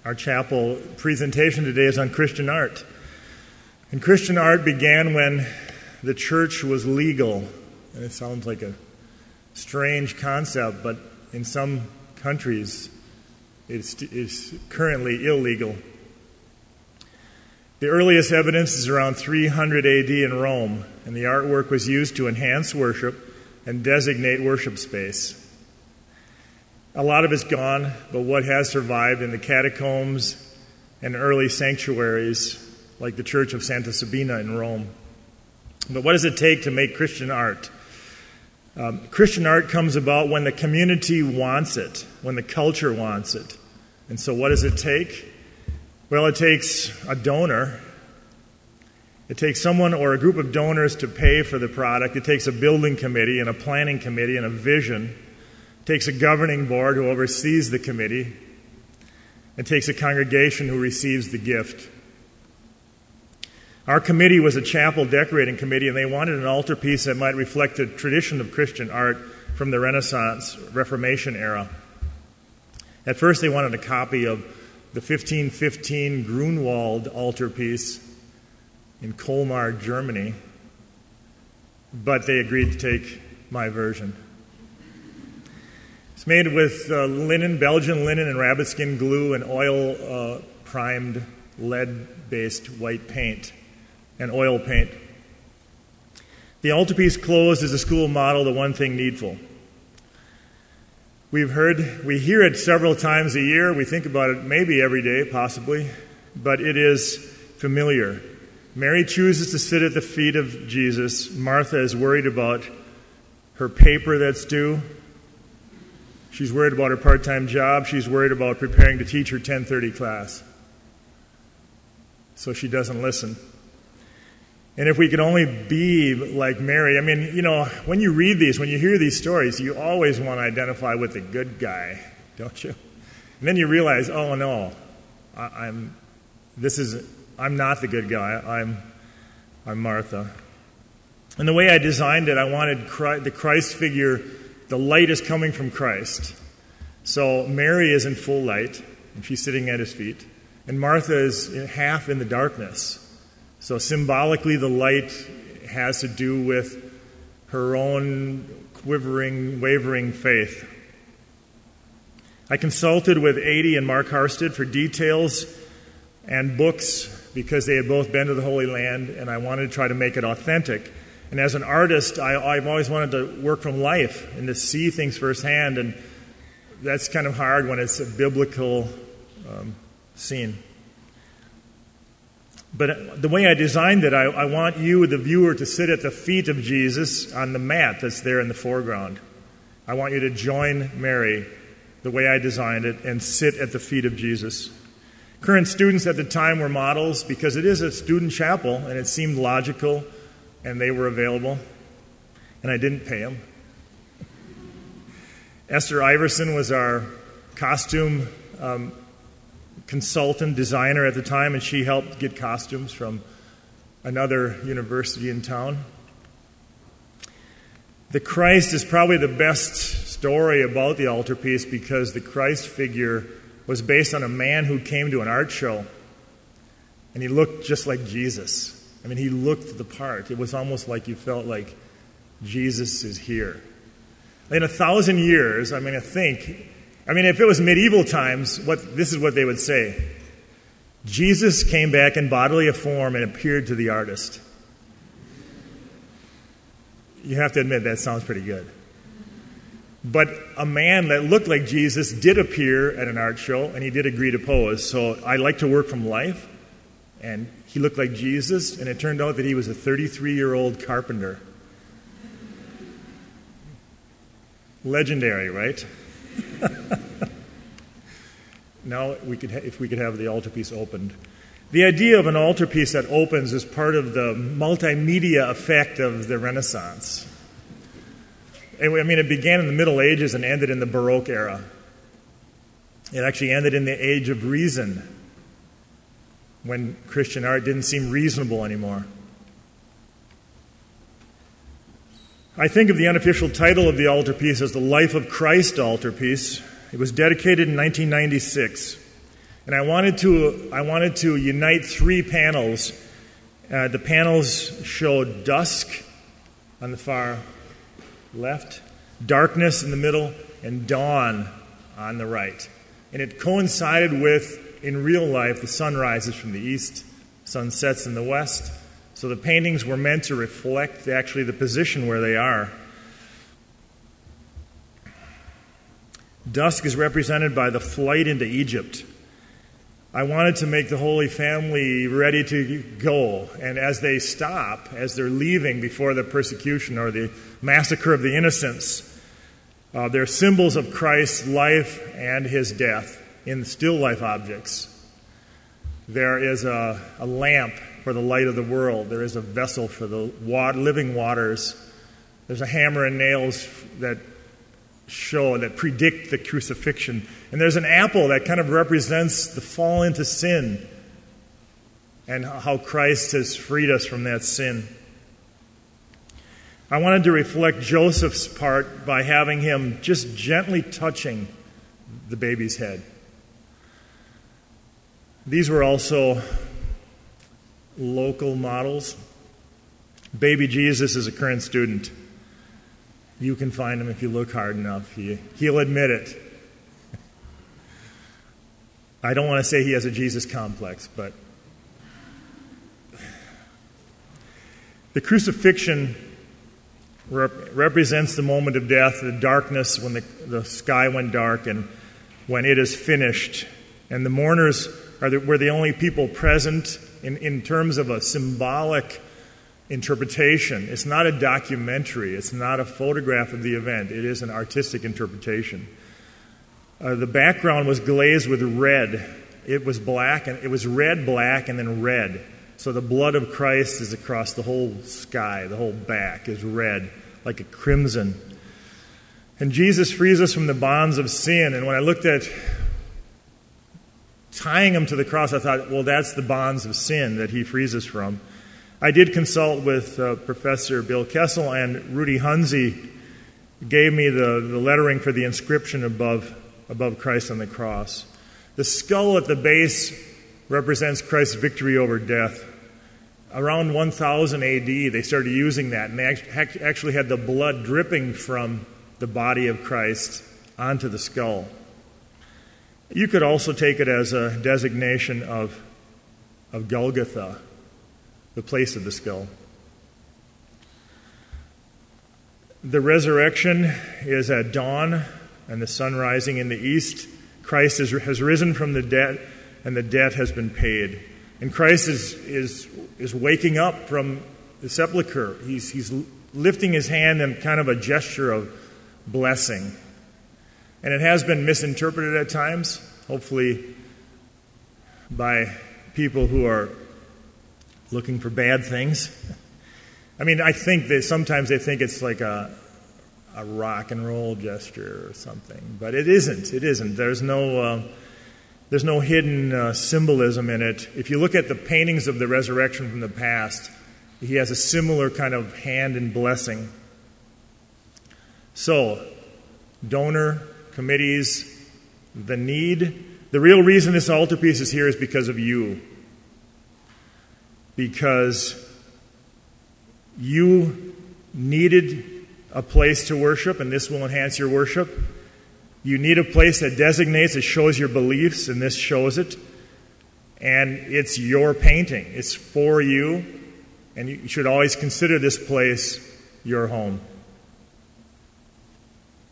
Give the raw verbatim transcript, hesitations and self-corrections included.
Our chapel presentation today is on Christian art. And Christian art began when the church was legal. And it sounds like a strange concept, but in some countries it's, it's currently illegal. The earliest evidence is around three hundred A D in Rome, and the artwork was used to enhance worship and designate worship space. A lot of it's gone, but what has survived in the catacombs and early sanctuaries, like the Church of Santa Sabina in Rome. But what does it take to make Christian art? Um, Christian art comes about when the community wants it, when the culture wants it. And so what does it take? Well, it takes a donor. It takes someone or a group of donors to pay for the product. It takes a building committee and a planning committee and a vision. It takes a governing board who oversees the committee. It takes a congregation who receives the gift. Our committee was a chapel decorating committee, and they wanted an altarpiece that might reflect the tradition of Christian art from the Renaissance Reformation era. At first, they wanted a copy of the fifteen fifteen Grunwald altarpiece in Colmar, Germany, but they agreed to take my version. It's made with uh, linen, Belgian linen and rabbit skin glue and oil-primed uh, lead-based white paint and oil paint. The altarpiece closed is a school model, the one thing needful. We've heard, we hear it several times a year. We think about it maybe every day, possibly, but it is familiar. Mary chooses to sit at the feet of Jesus. Martha is worried about her paper that's due. She's worried about her part-time job. She's worried about preparing to teach her ten thirty class. So she doesn't listen. And if we could only be like Mary, I mean, you know, when you read these, when you hear these stories, you always want to identify with the good guy, don't you? And then you realize, oh no, I, I'm, this is, I'm not the good guy. I'm, I'm Martha. And the way I designed it, I wanted Christ, the Christ figure. The light is coming from Christ. So Mary is in full light, and she's sitting at his feet. And Martha is half in the darkness. So symbolically, the light has to do with her own quivering, wavering faith. I consulted with Adi and Mark Harstead for details and books because they had both been to the Holy Land, and I wanted to try to make it authentic. And as an artist, I, I've always wanted to work from life and to see things firsthand, and that's kind of hard when it's a biblical um, scene. But the way I designed it, I, I want you, the viewer, to sit at the feet of Jesus on the mat that's there in the foreground. I want you to join Mary, the way I designed it, and sit at the feet of Jesus. Current students at the time were models because it is a student chapel, and it seemed logical, and they were available, and I didn't pay them. Esther Iverson was our costume um, consultant, designer at the time, and she helped get costumes from another university in town. The Christ is probably the best story about the altarpiece because the Christ figure was based on a man who came to an art show, and he looked just like Jesus. I mean, he looked the part. It was almost like you felt like Jesus is here. In a thousand years, I mean, I think, I mean, if it was medieval times, what this is what they would say. Jesus came back in bodily form and appeared to the artist. You have to admit, that sounds pretty good. But a man that looked like Jesus did appear at an art show, and he did agree to pose. So I like to work from life, and he looked like Jesus, and it turned out that he was a thirty-three-year-old carpenter. Legendary, right? Now, we could ha- if we could have the altarpiece opened. The idea of an altarpiece that opens is part of the multimedia effect of the Renaissance. I mean, it began in the Middle Ages and ended in the Baroque era. It actually ended in the Age of Reason, when Christian art didn't seem reasonable anymore. I think of the unofficial title of the altarpiece as the Life of Christ altarpiece. It was dedicated in nineteen ninety-six. And I wanted to, I wanted to unite three panels. Uh, the panels show dusk on the far left, darkness in the middle, and dawn on the right. And it coincided with, in real life, the sun rises from the east, sun sets in the west. So the paintings were meant to reflect actually the position where they are. Dusk is represented by the flight into Egypt. I wanted to make the Holy Family ready to go. And as they stop, as they're leaving before the persecution or the massacre of the innocents, uh, they're symbols of Christ's life and his death in still life objects. There is a, a lamp for the light of the world. There is a vessel for the water, living waters. There's a hammer and nails that show, that predict the crucifixion. And there's an apple that kind of represents the fall into sin and how Christ has freed us from that sin. I wanted to reflect Joseph's part by having him just gently touching the baby's head. These were also local models. Baby Jesus is a current student. You can find him if you look hard enough. He, he'll admit it. I don't want to say he has a Jesus complex, but the crucifixion rep- represents the moment of death, the darkness when the, the sky went dark and when it is finished. And the mourners are the, were the only people present in, in terms of a symbolic interpretation. It's not a documentary. It's not a photograph of the event. It is an artistic interpretation. Uh, the background was glazed with red. It was black, and it was red, black, and then red. So the blood of Christ is across the whole sky. The whole back is red, like a crimson. And Jesus frees us from the bonds of sin. And when I looked at tying him to the cross, I thought, well, that's the bonds of sin that he frees us from. I did consult with uh, Professor Bill Kessel, and Rudy Hunzi gave me the, the lettering for the inscription above, above Christ on the cross. The skull at the base represents Christ's victory over death. Around one thousand A D, they started using that, and they actually had the blood dripping from the body of Christ onto the skull. You could also take it as a designation of, of Golgotha, the place of the skull. The resurrection is at dawn and the sun rising in the east. Christ is, has risen from the dead, and the debt has been paid. And Christ is, is, is waking up from the sepulcher. He's, he's lifting his hand in kind of a gesture of blessing. And it has been misinterpreted at times, hopefully by people who are looking for bad things. I mean, I think that sometimes they think it's like a, a rock and roll gesture or something, but it isn't. It isn't. There's no, uh, there's no hidden uh, symbolism in it. If you look at the paintings of the resurrection from the past, he has a similar kind of hand in blessing. So, donor, committees, the need. The real reason this altarpiece is here is because of you. Because you needed a place to worship, and this will enhance your worship. You need a place that designates, it shows your beliefs, and this shows it. And it's your painting. It's for you, and you should always consider this place your home.